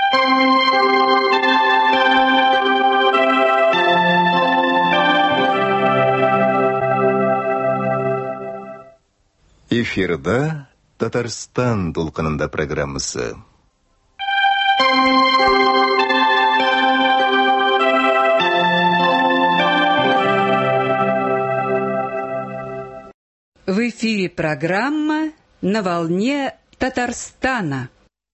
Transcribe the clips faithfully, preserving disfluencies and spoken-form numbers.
Эфирда Татарстан толқынында программасы. В эфире программа «На волне Татарстана».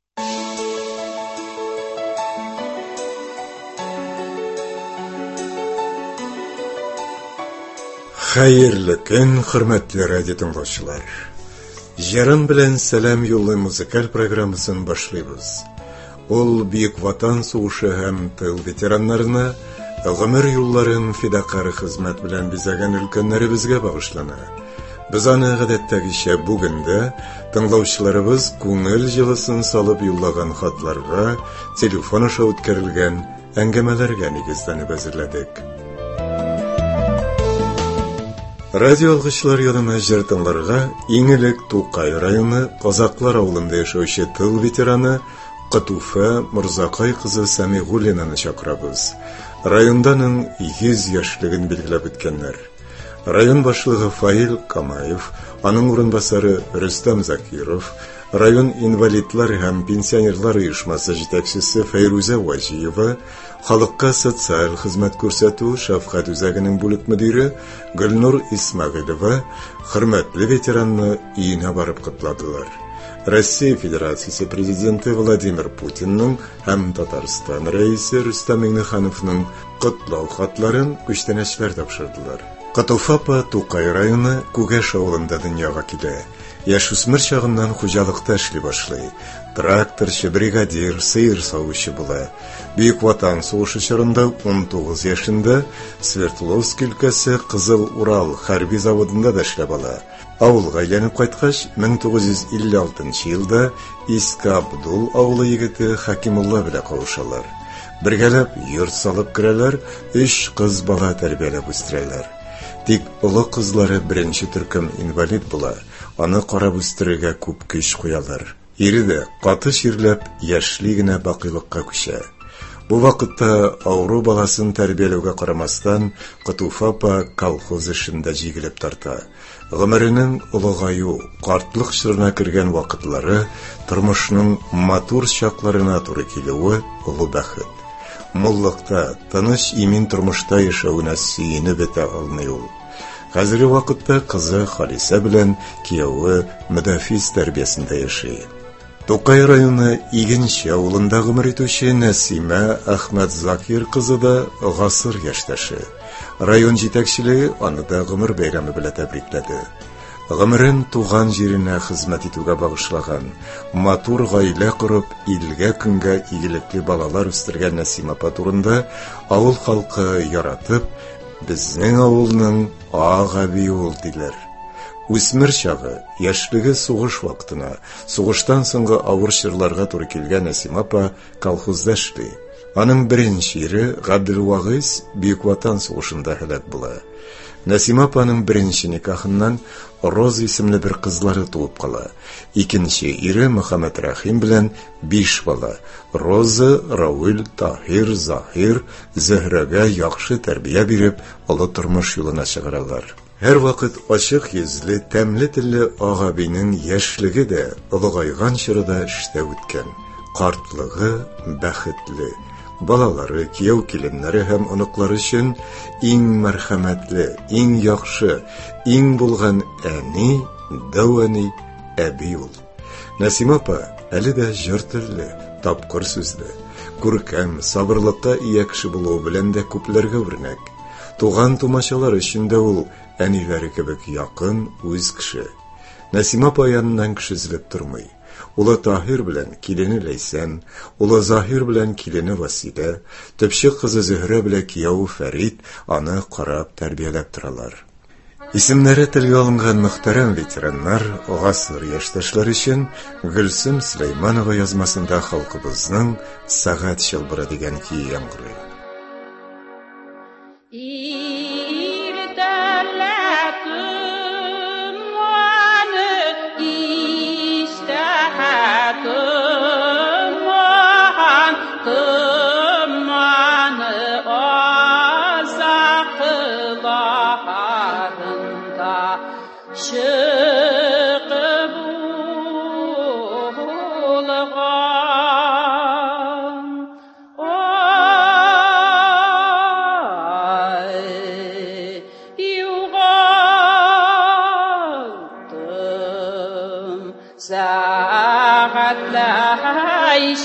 Хайырлы көн, хөрмәтле радио тыңлаучылар. Жаран белән сәлам юллы музыкаль программасын башлыйбыз. Ул Бөек Ватан сугышы һәм тыл ветераннарына гомер юлларын фидакарь хезмәт белән бизәгән өлкәннәребезгә багышлана. Без аны гадәттәгечә бүген дә тыңлаучыларыбыз күңел җылысын салып юллаган хатларга, телефон аша үткәрелгән әңгәмәләргә нигезләнеп әзерләдек. Радио алгычлар янына җыр тыңларга иң элек Тукай районы Казаклар авылында яшәүче тыл ветераны Кытуфа Морзакай кызы Сәмигуллинаны чакырабыз. Районданың йөз яшьлеген билгеләп үткәннәр. Район башлыгы Фаил Камаев, аның урынбасары Рөстәм Закиров, район инвалидлар һәм пенсионерлар оешмасы җитәкчесе Фәйрүзә Ваҗиева, халыкка социаль хезмәт күрсәтү шәфкать үзәгенең бүлек мөдире Гөлнур Исмәгыйлова хөрмәтле ветеранны өенә барып кытладылар. Россия Федерациясе президенты Владимир Путинның һәм Татарстан рәисе Рөстәм Миңнехановның котлау хатларын күчтәнәчләр тапшырдылар. Катуфапа Тукай районы Күгәш авылында дөньяга килә. Яшүсмер чагыннан хуҗалыкта эшли башлый. Тракторчы, бригадир, сыер савучы була. Бөек Ватан сугышы чорында ун тугыз яшендә Свердловск өлкәсе Кызыл Урал хәрби заводында да эшләп ала. Авылга әйләнеп кайткач, мең тугыз йөз илле алтынчы елда Иска Абдул авылы егете Хакимулла белән кавышалар. Бергәләп йорт салып керәләр, өч кыз бала тәрбияләп үстерәләр. Тик олы кызлары беренче төркем инвалид була. Аны карап үстерергә күп көч куялар. Ире дә каты ширләп яшьли генә бакыйлыкка күчә. Бу вакытта авыру баласын тәрбияләүгә карамастан, Кытуфапа колхоз эшендә җигелеп тарта. Гомеренең олыгаю, картлык чорына кергән вакытлары, тормышның матур чакларына туры килүе олы бәхет. Муллыкта, тыныч имин тормышта яшәүенә сөенеп бетә алмый ул. Хәзерге вакытта кызы Халисә белән кияүе Мөдафис тәрбиясендә яши. Тукай районы Игенче авылында гомер итүче Нәсимә Әхмәт Закир кызы да гасыр яшьтәше. Район җитәкчелеге аны да гомер бәйрәме белән тәбрикләде. Гомерен туган җиренә хезмәт итүгә багышлаган, матур гаилә корып, илгә көнгә игелекле балалар үстергән Нәсимә турында авыл халкы яратып, безнең авылның агаби ул диләр. Үсмер чагы, яшьлеге сугыш вакытына, сугыштан соңгы авыр чорларга туры килгән Нәсимә колхозда эшли. Аның беренче ире Габделвагыйс Бөек Ватан сугышында һәлак була. Нәсимә апаның беренче никахыннан Роза исемле бер кызлары туып кала. Икенче ире Мөхәммәд Рәхим белән биш бала. Роза, Рауил, Таһир, Заһир, Зөһрәгә яхшы тәрбия биреп, олы тормыш юлына чыгаралар. Һәр вакыт ачык йөзле, тәмле телле агабинең яшьлеге дә олыгайган чорда эштә үткән. Картлыгы бәхетле. Балалары, кияү киленнәре һәм оныклары өчен иң мәрхәмәтле, иң яхшы, иң булган әни, дәвани, әби ул. Нәсимә апа әле дә җыр телле, тапкыр сүзле, күркәм, сабырлыкка ия кеше булуы белән дә күпләргә үрнәк. Туган тумачалар өчен дә ул әниләре кебек якын, үз кеше. Нәсимә апа яныннан кеше эзләп тормый. Улы Таһир белән килене Ләйсән, улы Заһир белән килене Василә, төпче кызы Зөһрә белән кияү Фәрид аны карап тәрбияләп торалар. Исемнәре телгә алынган мөхтәрәм ветераннар, гасыр яшьтәшләр өчен Гөлсем Сөләйманова язмасында халкыбызның сәгать чылбыры дигән көй яңгырый. One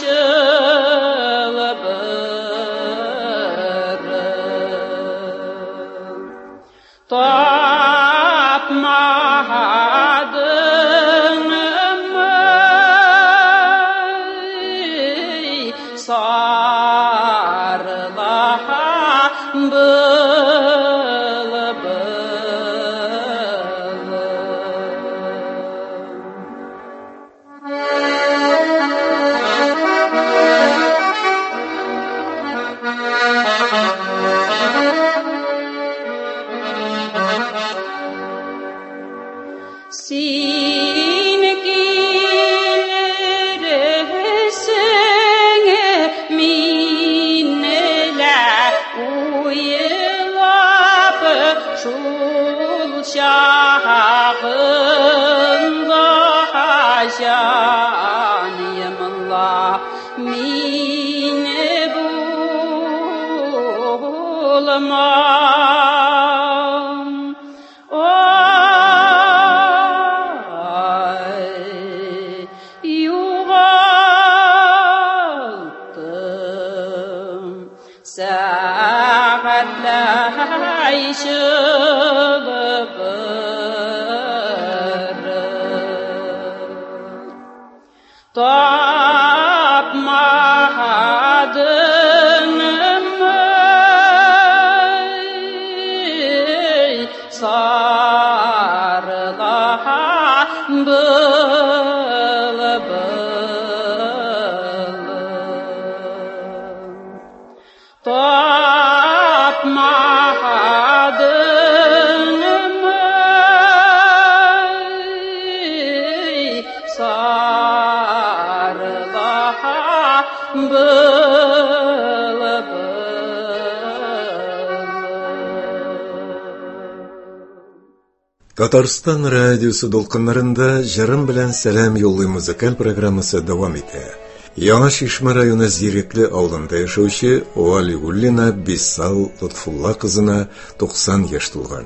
Татарстан радиосы долкыннарында жырым белән сәлам юллый музыкаль программасы дәвам итә. Яңа Шишмә районы Зирекле авылында яшәүче Валигуллина Бисал Лутфулла кызына туксан яшь тулган.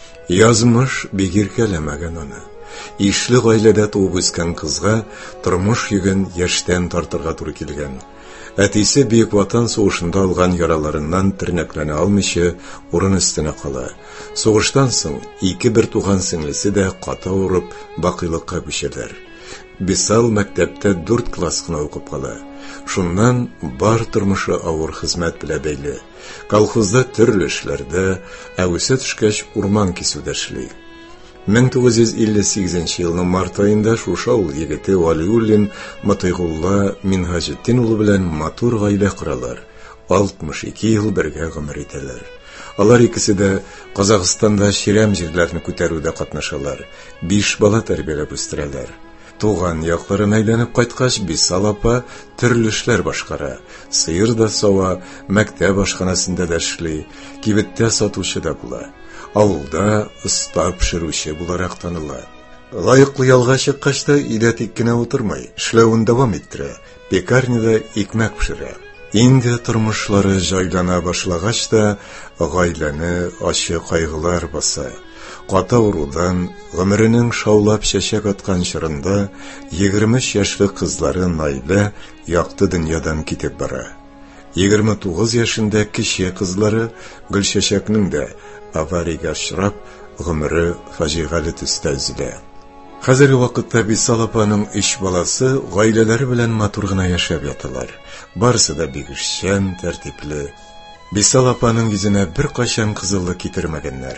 Язмыш бигиркәләмәгән аны. Ишле гаиләдә туып үскән кызга тормыш йөген яшьтән тартырга туры килгән. Әтисе Бөек Ватан сугышында алган яраларыннан тернәкләнә алмыйча урын өстенә кала. Сугыштан соң ике бер туган сеңлесе дә каты авырып бакыйлыкка күчәләр. Бисал мәктәптә дүрт класс кына укып кала. Шуннан бар тормышы авыр хезмәт белән бәйле. Колхозда төрле эшләрдә, ә үсә төшкәч урман кисүдә эшли. мең тугыз йөз илле сигезенче елның март айында шушы авыл егете Валиуллин Матайгулла Минһаҗетдин улы белән матур гаилә коралар. алтмыш ике ел бергә гомер итәләр. Алар икесе дә Казакъстанда чирәм җирләрне күтәрүдә катнашалар. биш бала тәрбияләп үстерәләр. Туган якларын әйләнеп кайткач, Бисал апа төрле эшләр башкара. Сыер да сава, мәктәп ашханасында да эшли, кибеттә сатучы да була. Авылда оста пешерүче буларак таныла. Лайыклы ялга чыккач та өйдә тик кенә утырмый, эшләвен дәвам иттерә, пекарняда икмәк пешерә. Инде тормышлары җайлана башлагач та гаиләне ачы кайгылар баса. Каты авырудан гомеренең шаулап чәчәк аткан чорында егерме өч яшьлек кызлары Наилә якты дөньядан китеп бара. егерме тугыз яшендә кече кызлары Гөлчәчәкнең дә аварийга очрап, гомере фаҗигале төстә өзелә. Хәзерге вакытта Бисал апаның өч баласы гаиләләре белән матур гына яшәп яталар. Барысы да бик эшчән, тәртипле. Бисал апаның йөзенә бер кайчан кызыллык китермәгәннәр.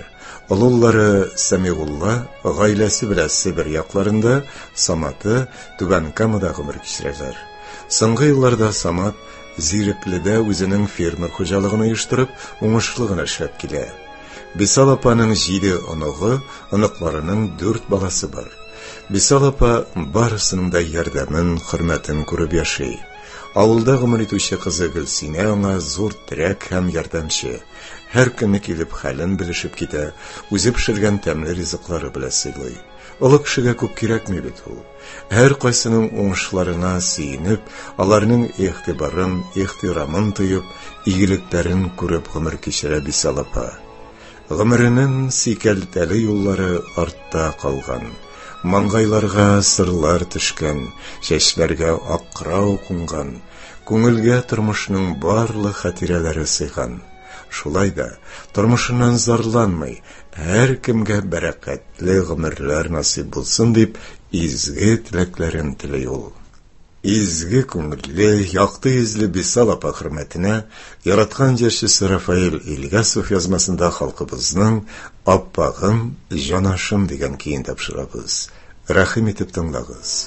Уллары Сәмигулла гаиләсе белән Себер якларында, Саматы Түбән Камада гомер кичерәләр. Соңгы елларда Самат Зирекледә үзенең фермер хуҗалыгын оештырып, уңышлы гына эшләп килә. Бисал апаның җиде оныгы, оныкларының дүрт баласы бар. Бисал апа барысының да ярдәмен, хөрмәтен күреп яши. Авылда гомер итүче кызы Гөлсинә аңа зур терәк һәм ярдәмче. Һәр көнне килеп хәлен белешеп китә, үзе пешергән тәмле ризыклары белән сыйлый. Олы кешегә күп кирәкми бит ул. Һәр кайсының уңышларына сөенеп, аларның игътибарын, ихтирамын тоеп, игелекләрен күреп гомер кичерә Бисал апа. Гомеренең сикәлтәле юллары артта калган. Маңгайларга сырлар төшкән, чәчләргә акрау кунган, күңелгә тормышның барлык хатирәләре сыйган. Шулай да тормышыннан зарланмый, һәр кемгә бәрәкәтле гомерләр насыйп булсын дип, изге теләкләрен теләй ул. Изге күңелле, якты йөзле Бисал апа хөрмәтенә яраткан җырчысы Рафаэль Ильясов язмасында халкыбызның «Аппагым, җанашым» дигән көен тапшырабыз. Рәхим итеп тыңлагыз.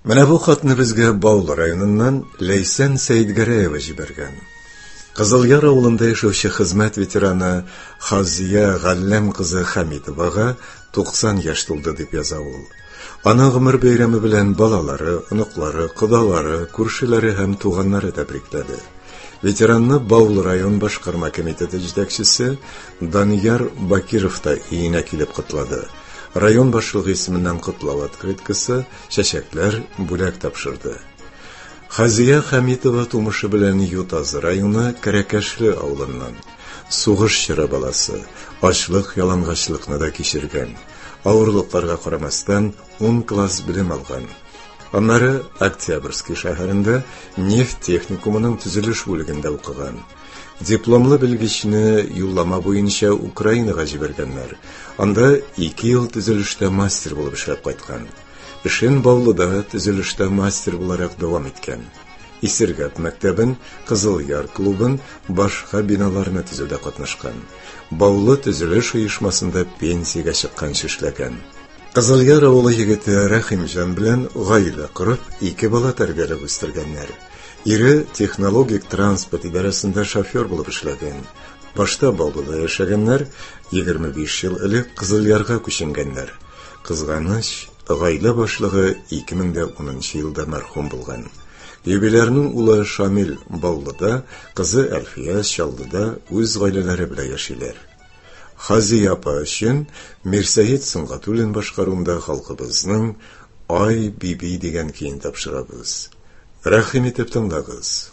Менә бу хатны безгә Баулы районыннан Ләйсән Сәйдгәрәева җибәргән. Кызылъяр авылында яшәүче хезмәт ветераны Хазия Галләм кызы Хәмитовага туксан яшь тулды дип яза ул. Ана гомер бәйрәме белән балалары, оныклары, кодалары, күршеләре һәм туганнары тәбрикләде. Ветеранны Баулы район башкарма комитеты җитәкчесе Данияр Бакиров та өенә килеп котлады. Район башлыгы исеменнән котлау открыткасы, чәчәкләр, бүләк тапшырды. Хазия Хәмитова тумышы белән Ютазы районы Кәрәкәшле авылыннан. Сугыш чоры баласы, ачлык, ялангачлыкны да кичергән. Авырлыкларга карамастан ун класс белем алган. Аннары Октябрьский шәһәрендә нефть техникумының төзелеш бүлегендә укыган. Дипломлы белгечне юллама буенча Украинага җибәргәннәр. Анда ике ел төзелештә мастер булып эшләп кайткан. Эшен Баулыда төзелештә мастер буларак дәвам иткән. Исергәт мәктәбен, Кызылъяр клубын, башка биналарны төзүдә катнашкан. Баулы төзелеш оешмасында пенсиягә чыкканчы эшләгән. Кызылъяр авылы егете Рәхимҗан белән гаилә корып, ике бала тәрбияләп үстергәннәр. Ире технологик транспорт идарәсендә шофер булып эшләгән. Башта Баулыда яшәгәннәр, егерме биш ел элек Кызылъярга күченгәннәр. Кызганыч, гаилә башлыгы ике мең унынчы елда мәрхүм булган. Юбилярның улы Шамил Баулыда, кызы Әлфия Чаллыда үз гаиләләре белән яшиләр. Хазия апа өчен Мирсәет Сыңгатуллин башкаруында халкыбызның Ай биби дигән көен тапшырабыз. Рәхим итеп тыңлагыз.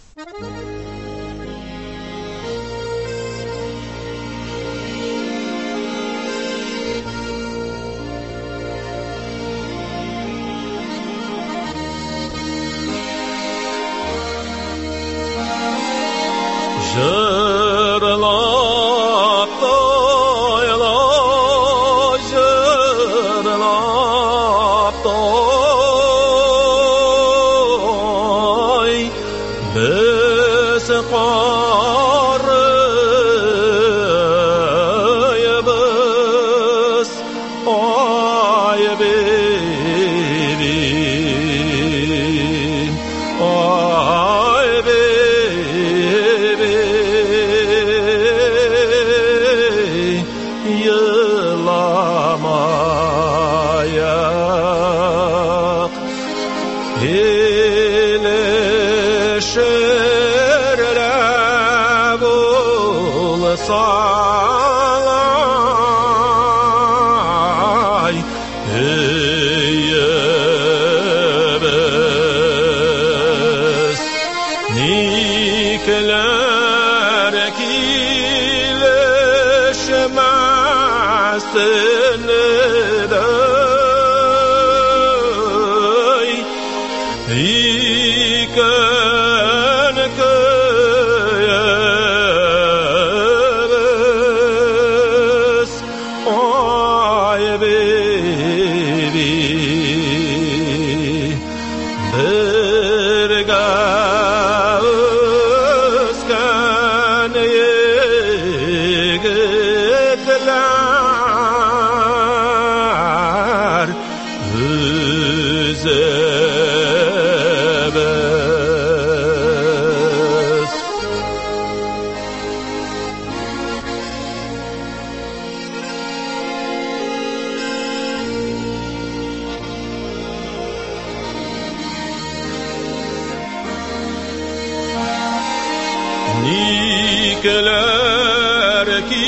Nikeler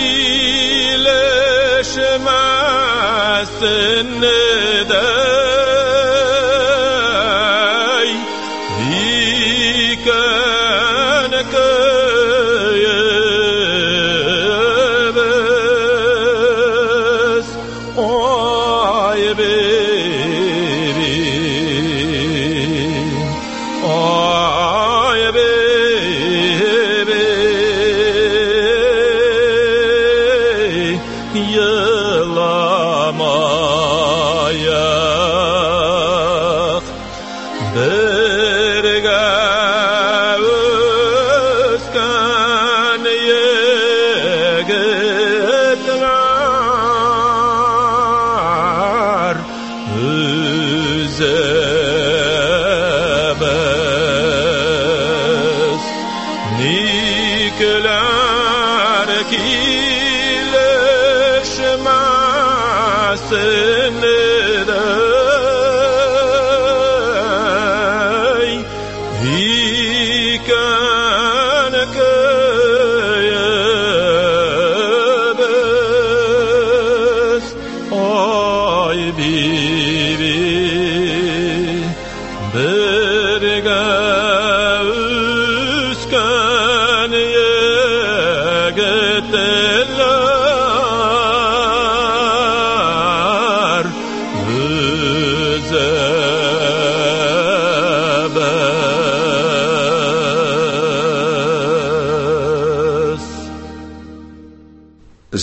kileşmezsin neden diken köyemez ay bebeğim ay bebeğim yılama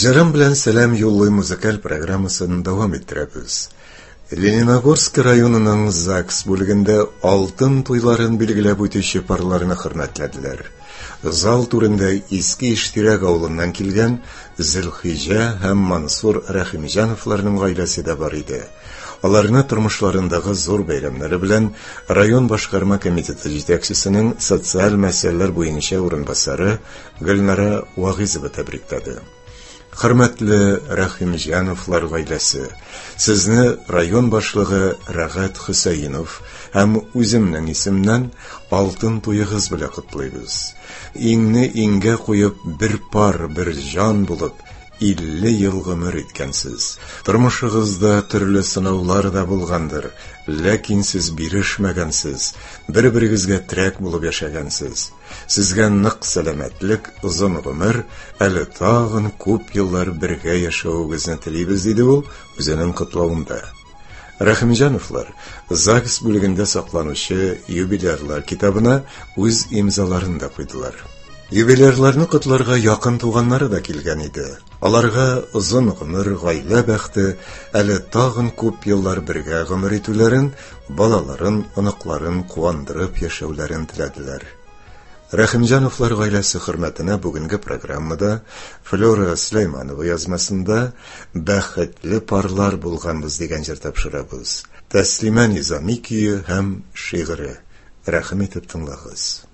Җырым белән сәлам юллый музыкаль программасын дәвам иттерәбез. Лениногорск районының ЗАГС бүлегендә алтын туйларын билгеләп үтүче парларны хөрмәтләделәр. Зал түрендә Иске Иштирак авылыннан килгән Зөлхиҗә һәм Мансур Рәхимҗановларның гаиләсе дә бар иде. Аларны тормышларындагы зур бәйрәмнәре белән район башкарма комитеты җитәкчесенең социаль мәсьәләләр буенча урынбасары Гөлнара Вагызова тәбрикләде. Хөрмәтле Рәхимҗановлар гаиләсе, сезне район башлыгы Рәгат Хөсәенов һәм үземнең исемнән алтын туегыз белән котлыйбыз. Иңне иңгә куеп бер пар, бер җан булып, илле ел гомер иткәнсез. Тормышыгызда төрле сынаулар да булгандыр, ләкин сез бирешмәгәнсез, бер-берегезгә терәк булып яшәгәнсез. Сезгә нык сәламәтлек, озын гомер, әле тагын күп еллар бергә яшәүегезне телибез, диде ул үзенең котлавында. Рәхимҗановлар ЗАГС бүлегендә сакланучы юбилярлар китабына үз имзаларын да куйдылар. Юбилярларны котларга якын туганнары да килгән иде. Аларга озын гомер, гаилә бәхте, әле тагын күп еллар бергә гомер итүләрен, балаларын, оныкларын куандырып яшәүләрен теләделәр. Рәхимҗановлар гаиләсе хөрмәтенә бүгенге программада Флора Сөләйманова язмасында бәхетле парлар булганбыз дигән җыр тапшырабыз. Тәслимә Низами көе һәм шигыре. Рәхим итеп тыңлагыз.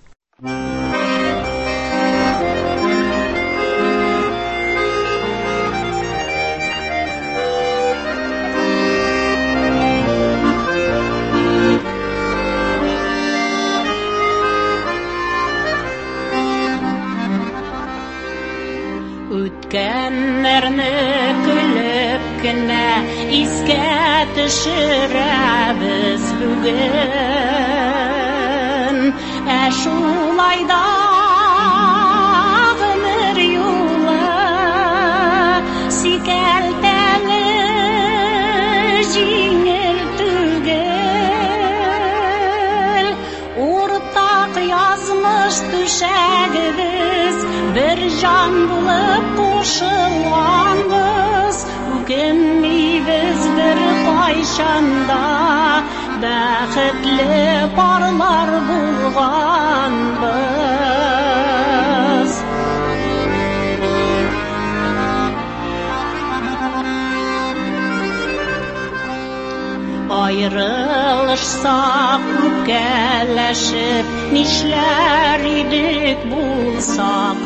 Үткәннәрне көлеп кенә искә төшерәбез бүген. Ә шулай да гомер юлы сикәлтәле җиңел түгел. Уртак язмыш түшәгебез бер җан булып кушылганбыз. Үкенмибез бер кайчанда, бәхетле парлар булганбыз. Аерылышсак үпкәләшеп, нишләр идек булсак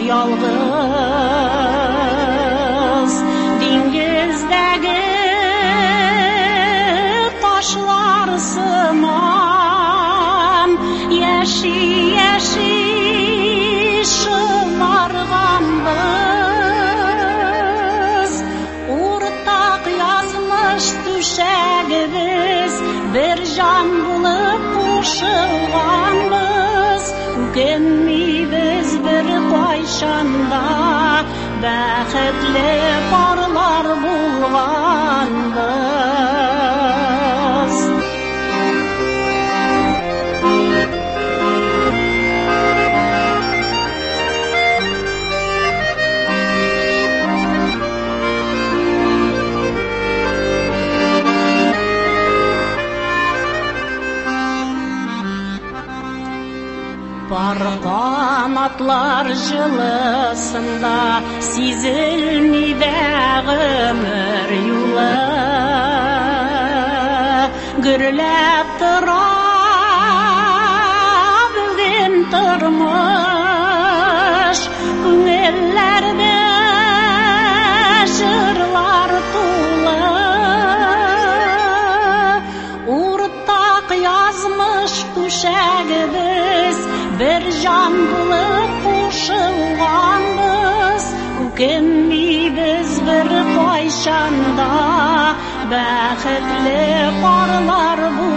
ялгыз. Диңгездәге ташлар сыман, яши-яши шымарганбыз. Уртак язмыш түшәгебез бер җан булып кушылганбыз. Үкенмибез бер кайчанда, бәхетле парлар булганбыз. Парган атлар җылысында сизелми дә гомер юлы. Гөрләп тора бүген тормыш, күңелләрдә җырлар тулы. Уртак язмыш түшәгебез бер җан булып кушылганбыз. Үкенмибез бер кайчанда, бәхетле парлар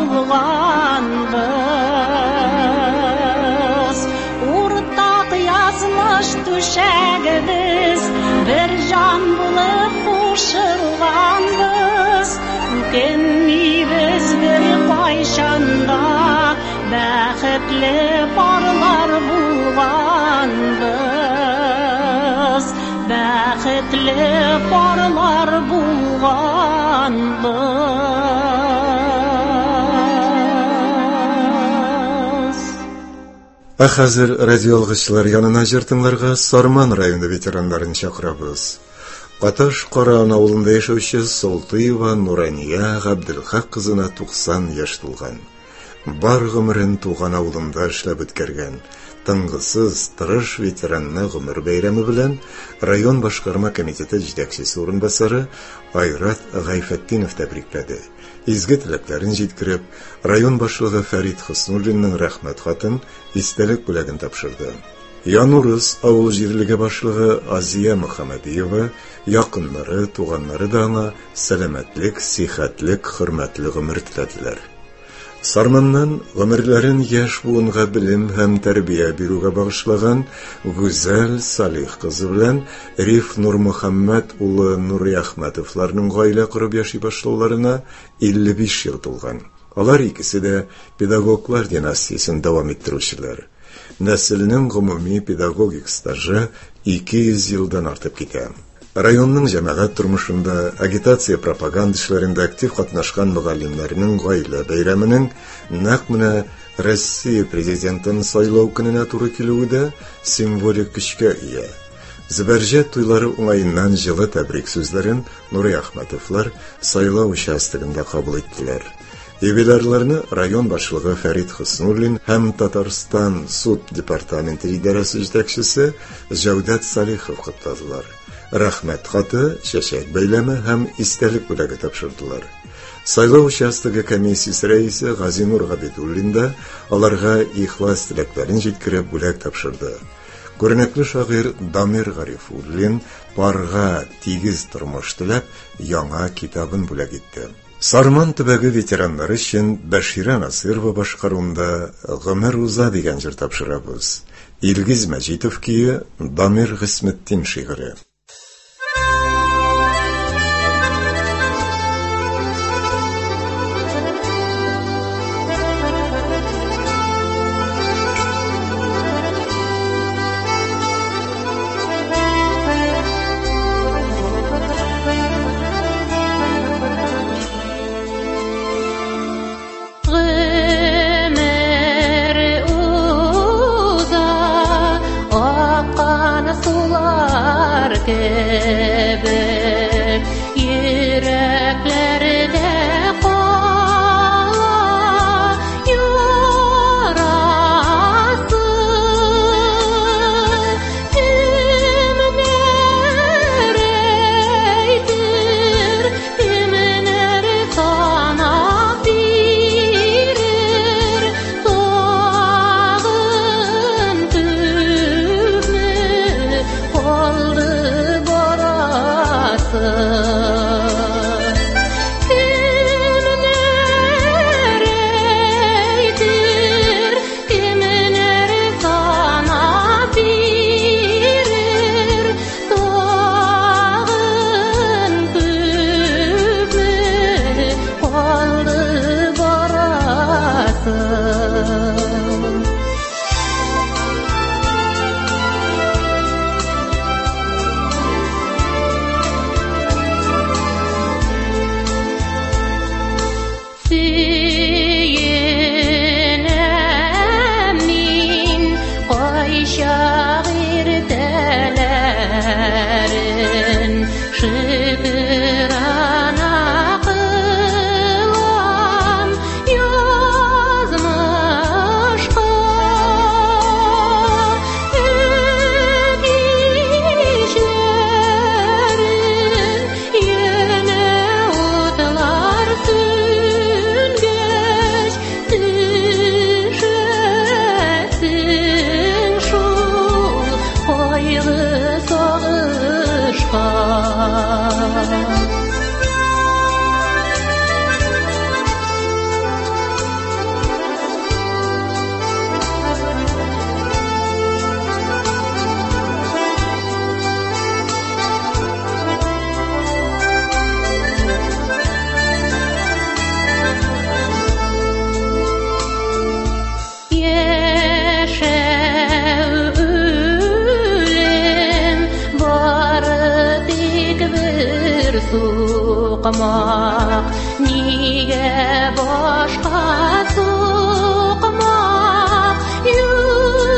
булганбыз. Уртак язмыш түшәгебез бер җан булып кушылганбыз. Үкенмибез бер кайчанда, бәхетле парлар булганбыз. Бәхетле Ә хәзер радиолгычлар янына җыртыңларга Сарман районы ветераннарын чакырабыз. Каташ Каран авылында яшәүче Солтыева Нурания Габделхак кызына туксан яшь тулган. Бар гомерен туган авылында эшләп үткәргән. Тыңгысыз, тырыш ветеранны гомер бәйрәме белән район башкарма комитеты җитәкчесе урынбасары Айрат Гайфетдинов тәбрикләде. Изге теләкләрен җиткереп, район башлыгы Фәрит Хоснуллинның рәхмәт хатын истәлек бүләген тапшырды. Янурыз авыл җирлеге башлыгы Азия Мөхәммәдиева, якыннары, туганнары да аңа сәламәтлек, сихәтлек, хөрмәтле гомер теләделәр. Сарманнан гомерләрен яшь буынга белем һәм тәрбия бирүгә багышлаган Гүзәл Салих кызы белән Риф Нурмөхәммәд улы Нури Әхмәтовларның гаилә корып яши башлауларына илле биш ел тулган. Алар икесе дә педагоглар династиясын дәвам иттерүчеләр. Нәселнең гомуми педагогик стажы ике йөз елдан артып китә. Районның җәмәгать тормышында агитация пропаганда эшләрендә актив катнашкан мөгаллимнәрнең гаилә бәйрәменең нәкъ менә Россия президентын сайлау көненә туры килүе дә символик көчкә ия. Зәбәрҗәт туйлары уңаеннан җылы тәбрик сүзләрен Нури Әхмәтовлар сайлау участогында кабул иттеләр. Юбиларларны район башлыгы Фәрит Хоснуллин һәм Татарстан суд департаменты идарәсе җитәкчесе Җәүдәт Салихов котладылар. Рәхмәт хаты, чәчәк бәйләме һәм истәлек бүләге тапшырдылар. Сайлау участогы комиссиясе рәисе Газинур Габидуллин да аларга ихлас теләкләрен җиткереп бүләк тапшырды. Күренекле шагыйрь Дамир Гарифуллин парга тигез тормыш теләп яңа китабын бүләк итте. Сарман төбәге ветераннары өчен Бәширә Насырова башкаруында Гомер уза дигән җыр тапшырабыз. Илгиз Мәҗитов кие, Дамир Гысметтин шигыре. Суқмақ, неге башқа суқмақ,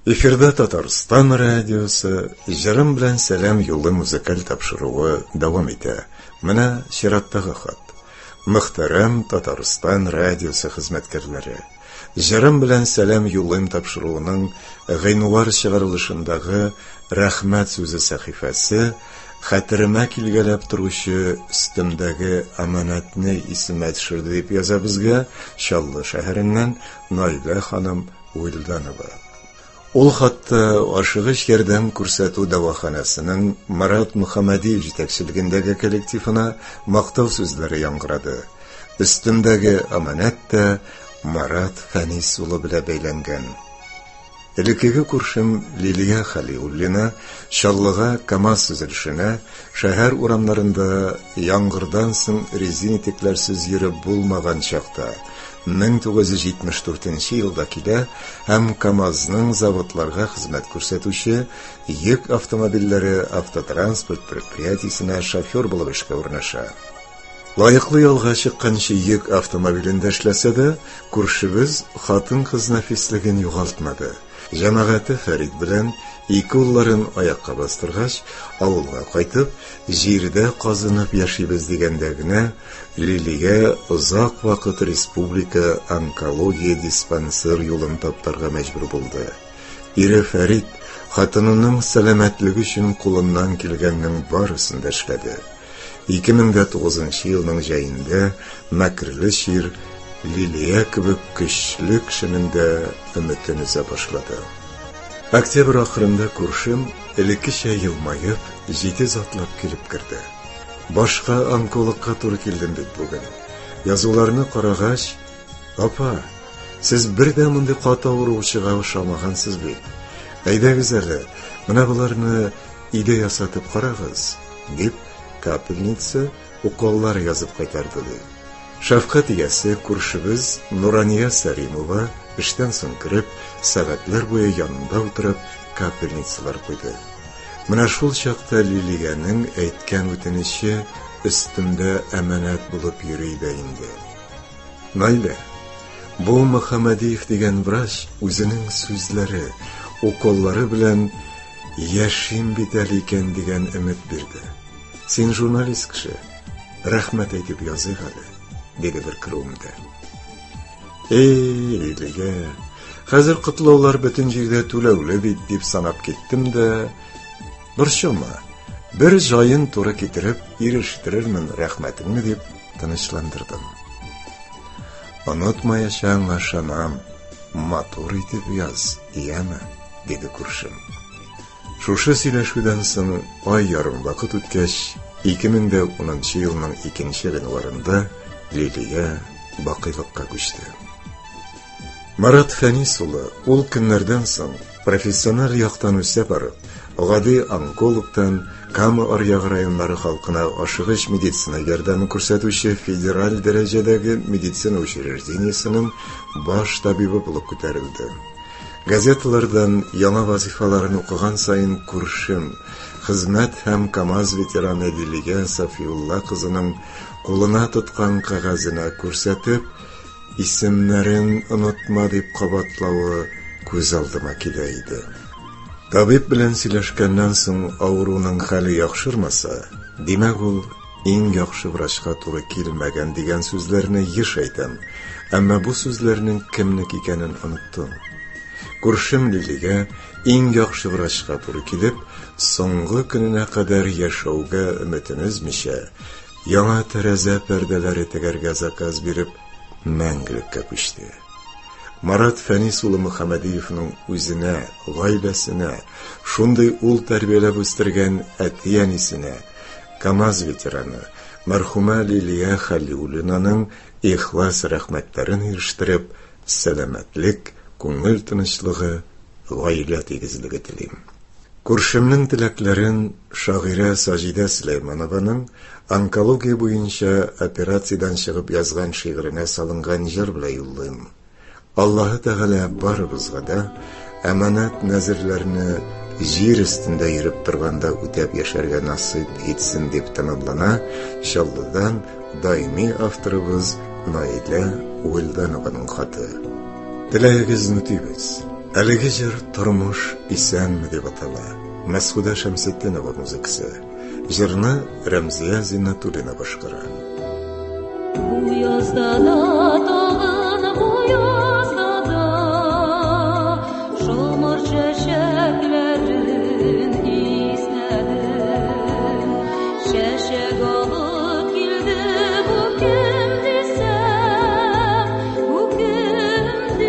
Эфирда Татарстан радиосы җырым белән сәлам юлы музыкаль тапшыруы дәвам итә. Менә чираттагы хат. Мөхтәрәм Татарстан радиосы хезмәткәрләре. Җырым белән сәлам юлын тапшыруының Гайнуар чыгарылышындагы рәхмәт сүзе сәхифәсе хәтеремә килгәләп торучы өстемдәге аманатны исемә төшерде дип яза безгә Чаллы шәһәреннән Наилә ханым Уилданова. Ул хатта ашыгыч ярдәм күрсәтү дәваханәсенең Марат Мөхәммәдиев җитәкчелегендәге коллективына мактау сүзләре яңгырады. Өстемдәге аманат та Марат Фәнис улы белән бәйләнгән. Элекеге күршем Лилия Халиуллина Чаллыга КамАЗ сүзелешенә шәһәр урамнарында яңгырдан соң резина итекләрсез йөреп булмаган чакта мең тугыз йөз җитмеш дүртенче елда килә һәм КамАЗның заводларга хезмәт күрсәтүче йөк автомобильләре автотранспорт предприятиесенә шофер булып эшкә урнаша. Лаеклы ялга чыкканчы йөк автомобилендә эшләсә дә, күршебез хатын-кыз нәфислеген югалтмады. Җәмәгате Фәрид белән ике улларын аякка бастыргач, авылга кайтып, җирдә казынып яшибез дигәндә генә Лилия озак вакыт республика онкология диспансер юлын таптарга мәҗбүр булды. Ире Фәрид хатынының сәламәтлеге өчен кулыннан килгәннең барысын да эшләде. ике мең тугызынчы елның җәендә мәкрле шир Лилия кебек көчле кешенең дә өметен үзә башлады. Октябрь ахырында күршем элеккечә елмаеп, җитез атлап килеп керде. Башка онкологка туры килдем бит бүген. Язуларны карагач, апа, сез бер дә мондый каты авыручыга ошамагансыз бит. Әйдәгез әле, менә буларны өйдә ясатып карагыз, дип капельница уколлар язып кайтарды. Шәфкать иясе күршебез Нурания Сәримова эштән соң кереп, сәгатьләр буе янында утырып, капельницалар куйды. Менә шул чакта Лилиянең әйткән үтенече өстендә әманат булып йөри дә инде. Наилә, бу Мөхәммәдиев дигән врач үзенең сүзләре, уколлары белән яшим бит әле икән дигән өмет бирде. Син журналист кеше, рәхмәт әйтеп языйк әле, диде бер кыруымда. Эй, Лилия, хәзер котлаулар бөтен җирдә түләүле бит дип санап киттем дә, борчылма, бер җаен туры китереп ирештерермен рәхмәтеңне дип тынычландырдым. Онытмаячагыңа ышанам, матур итеп яз, ияме, диде күршем. Шушы сөйләшүдән соң ай ярым вакыт үткәч, ике мең унынчы елның икенче январында Лилия бакыйлыкка күчте. Марат Фәнис улы ул көннәрдән соң профессиональ яктан үсә барып, гади онкологтан Кама аръягы районнары халкына ашыгыч медицина ярдәме күрсәтүче федераль дәрәҗәдәге медицина учреждениесенең баш табибы булып күтәрелде. Газеталардан яңа вазифаларын укыган сайын күршем, хезмәт һәм КамАЗ ветераны Лилия Сафиулла кызының кулына тоткан кагазына күрсәтеп, исемнәрен онытма дип кабатлавы күз алдыма килә иде. Табиб белән сөйләшкәннән соң авыруның хәле яхшырмаса, димәк ул иң яхшы врачка туры килмәгән дигән сүзләрне еш әйтәм, әмма бу сүзләрнең кемнек икәнен оныттым. Күршем Лилия иң яхшы врачка туры килеп, соңгы көненә кадәр яшәүгә өметен өзмичә, яңа тәрәзә пәрдәләре тегәргә заказ биреп, мәңгелеккә күчте. Марат Фәнис улы Мөхәммәдиевның үзенә, гаиләсенә, шундый ул тәрбияләп үстергән әти-әнисенә, КамАЗ ветераны мәрхүмә Лилия Халиуллинаның ихлас рәхмәтләрен ирештереп, сәламәтлек, күңел тынычлыгы, гаилә тигезлеге телим. Күршемнең теләкләрен шагыйрә Саҗидә Сөләйманованың онкология буенча операциядән чыгып язган шигыренә салынган җыр белән юллыйм. Аллаһы Тәгалә барыбызга да әманат нәзерләрне җир өстендә йөреп торганда үтәп яшәргә насыйп итсен дип тәмамлана Чаллыдан даими авторыбыз Наилә Уилданованың хаты. Теләгегезне тибез, Әлеге җыр «Тормыш исәнме» дип атала. Мәсгүдә Шәмсетдинова музыкасы. Җырны Рәмзия Зиннатуллина башкара. Bu yazda da dağın bu yazda da şomur çeşeklerin istedim. Şeşek alıp geldi bu kim desem, bu kim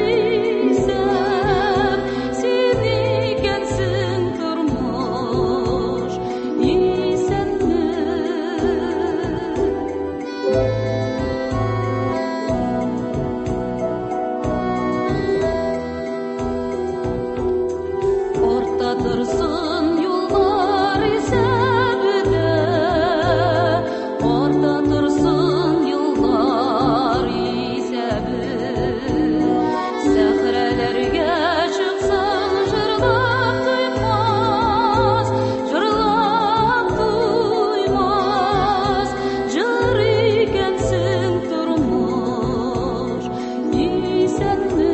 desem, sen ikensin durmuş isen mi? Ortadırsın yollar isebide, ortadırsın yollar isebi. Səhralərə çıxsan jırlab duymaz, jırlab duymaz. Jır ikensin durmuş isenmi?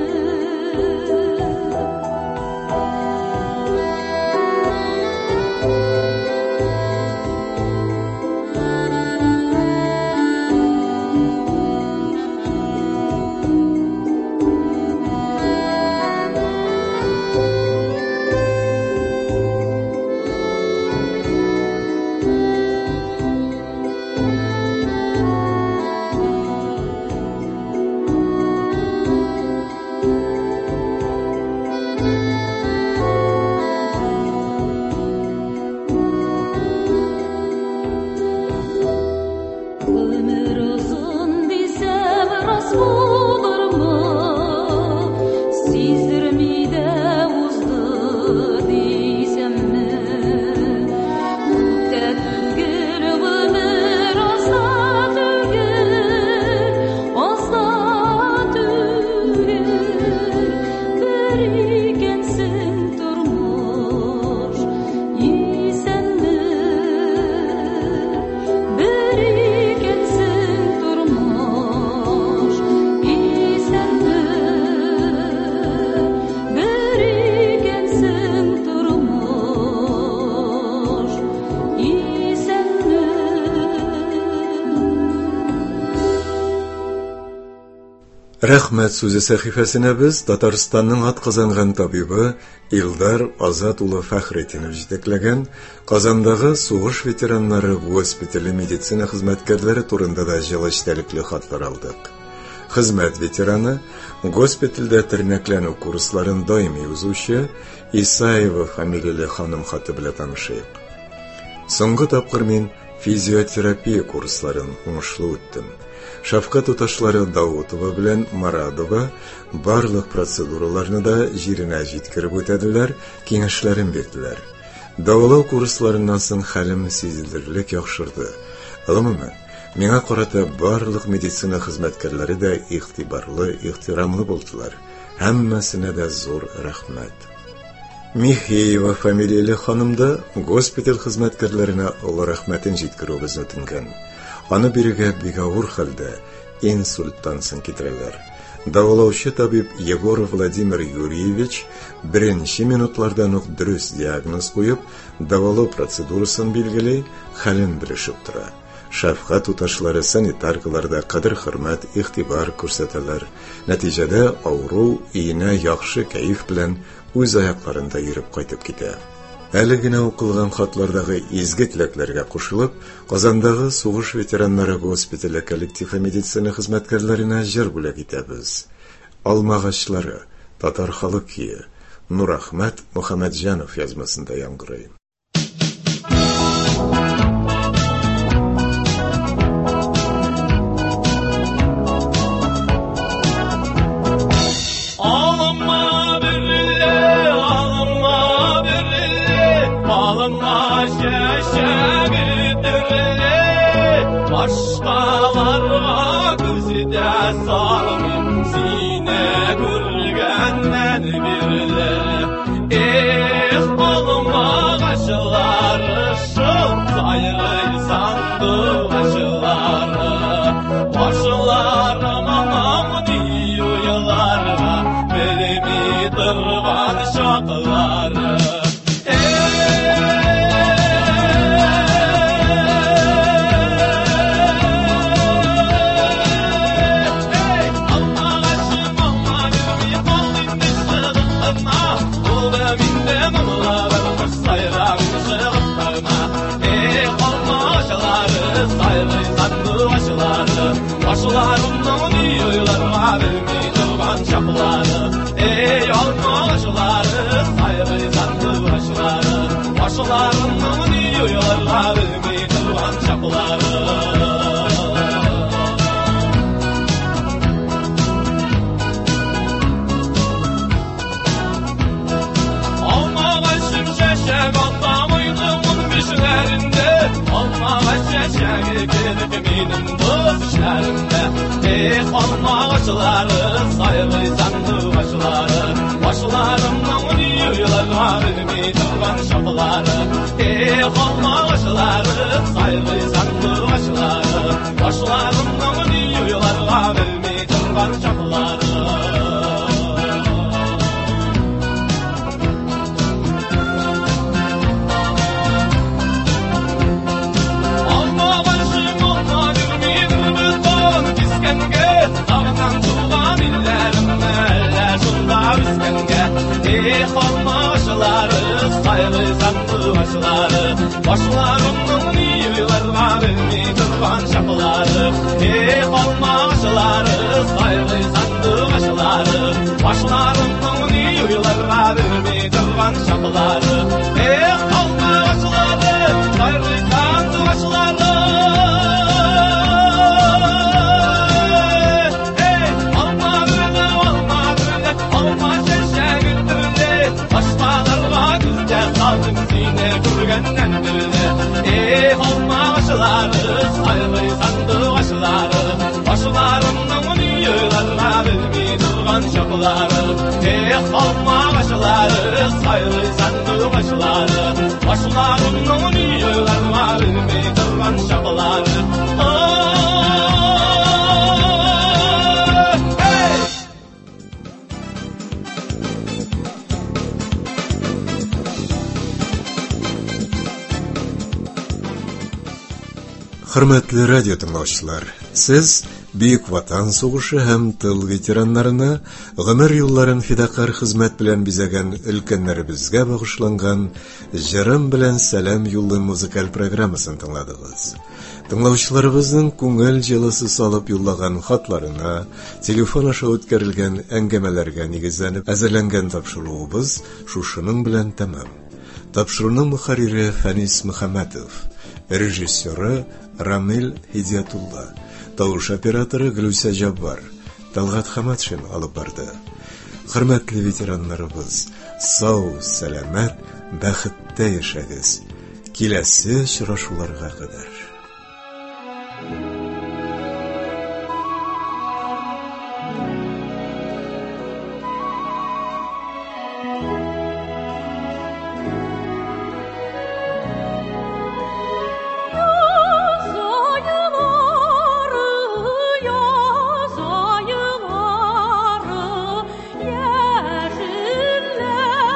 Ömür uzun desem rast bulur mu? Sizdirmeyde uzdu desem mi? Ütte tügül ömür azda tügül, azda tügül. Bir ikensin durmuş isen mi? Bir ikensin durmuş isen mi? Bir ikensin durmuş isen mi? Рәхмәт сүзе сәхифәсенә без Татарстанның атказанган табибы Илдар Азат улы Фәхретдинов җитәкләгән Казандагы сугыш ветераннары госпитале медицина хезмәткәрләре турында да җылы эчтәлекле хатлар алдык. Хезмәт ветераны госпитальдә тернәкләнү курсларын даими узучы Исаева фамилияле ханым хаты белән танышыйк. Соңгы тапкыр мин физиотерапия курсларын уңышлы үттем. Шафкат туташлары Даутова белән Марадова барлык процедураларны да җиренә җиткереп үтәделәр, киңәшләрен бирделәр. Давылау курсларыннан соң хәлем сизелерлек яхшырды. Гомумән, миңа карата барлык медицина хезмәткәрләре дә игътибарлы, ихтирамлы булдылар. Һәммәсенә дә зур рәхмәт. Михеева фамилияле ханым да госпиталь хезмәткәрләренә олы рәхмәтен җиткерүебезне үтенгән. Аны бирегә бик авыр хәлдә инсульттан соң китерәләр. Давылаучы табиб Егор Владимир Юрьевич беренче минутлардан ук дөрес диагноз куеп, давылау процедурасын билгеләй, хәлен белешеп тора. Шәфкать туташлары санитаркаларда кадер-хөрмәт, игътибар күрсәтәләр. Нәтиҗәдә авыру иенә яхшы кәеф белән үз аякларында йөреп кайтып китә. Әле генә укылган хатлардагы изге теләкләргә кушылып, Казандагы сугыш ветераннары госпитале коллектив медицина хезмәткәрләренә җыр бүләк итәбез. Алмагачлары, татар халык кие, Нурахмәт Мөхәммәтҗанов язмасында яңгырый. Başkalarga gözüde salım sine gülgenden birle. Eh olma kaşıları şıl sayılır sandı kaşıları. Başılarım anam diyorlar verimi tırva Başlarımdan uyuyorlar bilmey durgan çapları. Ey almaşları sayrı sandı başları. Başlarımdan uyuyorlar bilmey durgan çapları. Benim dost şerimde ey olmağaçları saygı sandı başları. Başlarımdan uyuyorlar bilmey durgan şapları. Ey olmağaçları saygı sandı başları. Başlarımdan uyuyorlar bilmey durgan şapları. Ey olmaşları saygı sandı başları. Başlarımdan uyuyorlar bilmey durgan şapları. Ey olmaşları saygı sandı başları. Başlarımdan uyuyorlar bilmey durgan şapları. Ey olmaşları saygı sandı başları. Ey olmaşları saygı sandı başları. Başlarımdan uyuyorlar bilmey durgan şapları. Ey olmaşları saygı sandı başları. Başlarımdan uyuyorlar bilmey durgan şapları. Hürmetli radyo dinləyicilər, siz Büyük Vatan Soğuşu hem tıl veteranlarına ömür yılların fidakar hizmet bilen bizegen ülkenlerimizge bağışlangan Jerem bilen Selam yollu müzikal programmasını dinlediniz. Dinləyicilərimizin көңіл jelisi salıp yollagan hatlarına, telefon aşağı ötkerilgen engemelerge negizlenip әзірленген tapşırığımız şuşunun bilen tamam. Tapşırığının muhariri Fanis Muhammadov, rejissörü Рамил Хидиятулла, тауыш операторы Глюся Жаббар, Талгат Хаматшин алып барды. Хөрмәтле ветераннарыбыз, сау, сәламәт, бәхеттә яшәгез. Киләсе очрашуларга кадәр.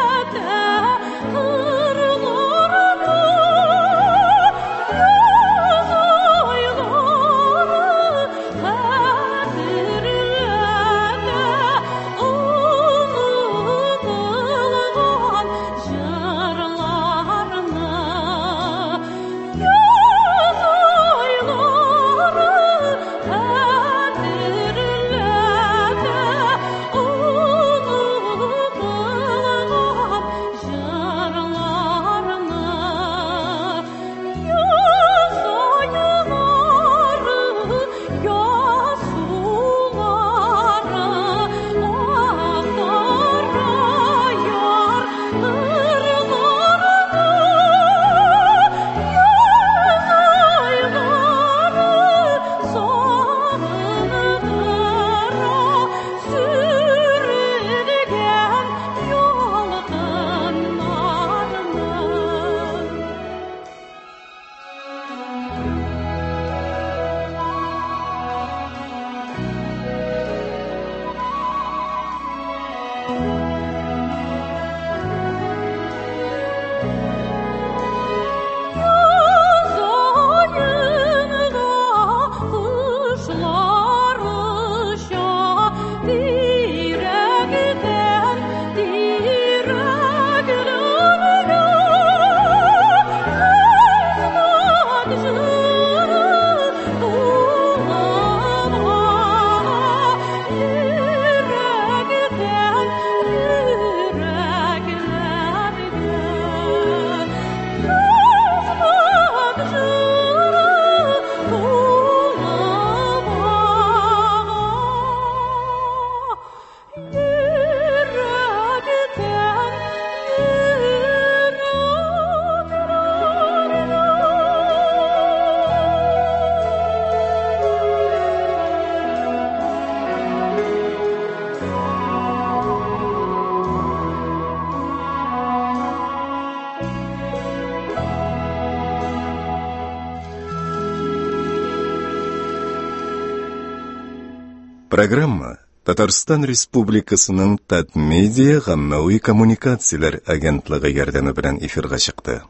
Oh Программа Татарстан Республикасының Татмедиа гаммәви коммуникацияләр агентлыгы ярдәме белән эфирга чыкты.